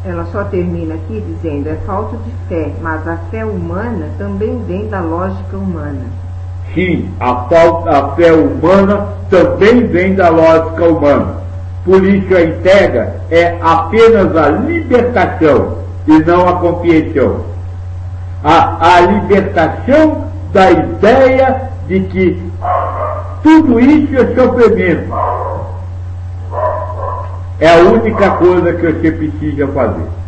ela só termina aqui dizendo, é falta de fé, mas a fé humana também vem da lógica humana. Sim, a fé humana também vem da lógica humana. Por isso a entrega é apenas a libertação e não a compreensão. A libertação da ideia de que tudo isso é sofrimento. É a única coisa que você precisa fazer.